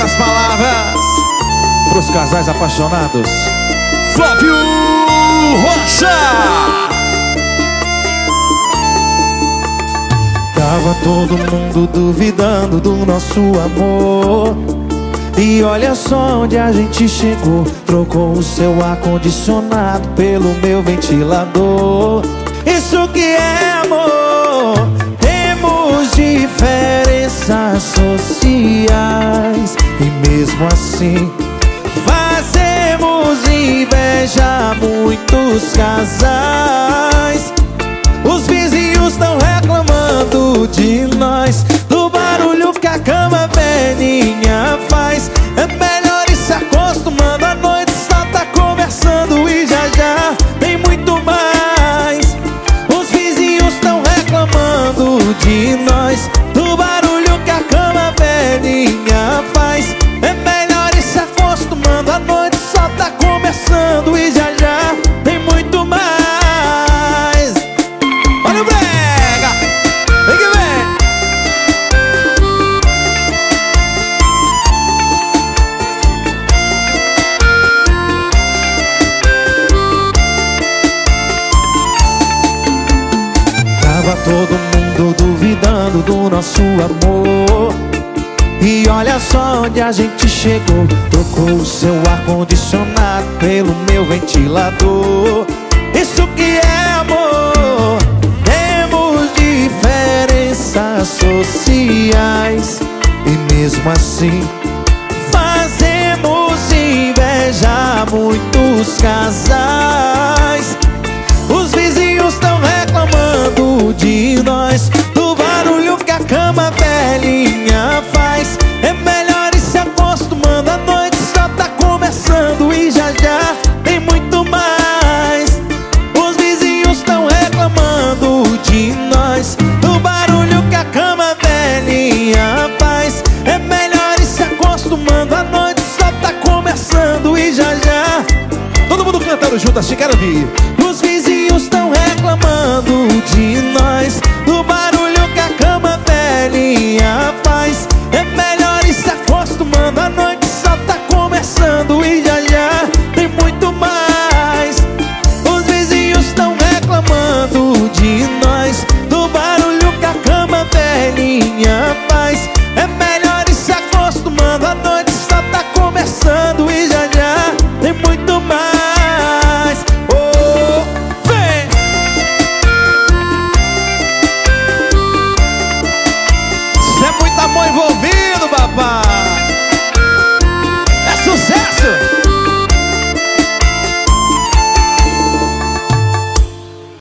as palavras pros casais apaixonados. Flávio Rocha. Tava todo mundo duvidando do nosso amor, e olha só onde a gente chegou. Trocou o seu ar-condicionado pelo meu ventilador. Isso que é amor. Temos diferenças sociais e mesmo assim fazemos inveja a muitos casais. Os vizinhos estão reclamando de nós, do barulho que a cama velhinha faz. É melhor ir se acostumando, a noite só tá conversando e já já tem muito mais. Os vizinhos estão reclamando de nós, do barulho que a cama velhinha faz. É melhor ir se acostumando, a noite só tá começando e já já tem muito mais. Olha o brega, vem que vem. Tava todo mundo duvidando do nosso amor, e olha só onde a gente chegou. Trocou o seu ar-condicionado pelo meu ventilador. Isso que é amor. Temos diferenças sociais e mesmo assim fazemos inveja a muitos casais. Os vizinhos estão reclamando de nós, do barulho que a cama velhinha faz. É melhor ir se acostumando, a noite só tá começando e já já tem muito mais. Os vizinhos estão reclamando de nós, do barulho que a cama velhinha faz. É melhor ir se acostumando, a noite só tá começando e já já. Todo mundo cantando junto assim, quero ouvir. Os vizinhos estão reclamando de nós, do barulho que a cama velhinha faz. É melhor ir se acostumando, a noite só tá começando e já já tem muito mais. Os vizinhos estão reclamando de nós, do barulho que a cama velhinha faz. É melhor ir se acostumando, a noite só tá começando e já já tem muito mais. Oh, vem! Isso é muito amor envolvido.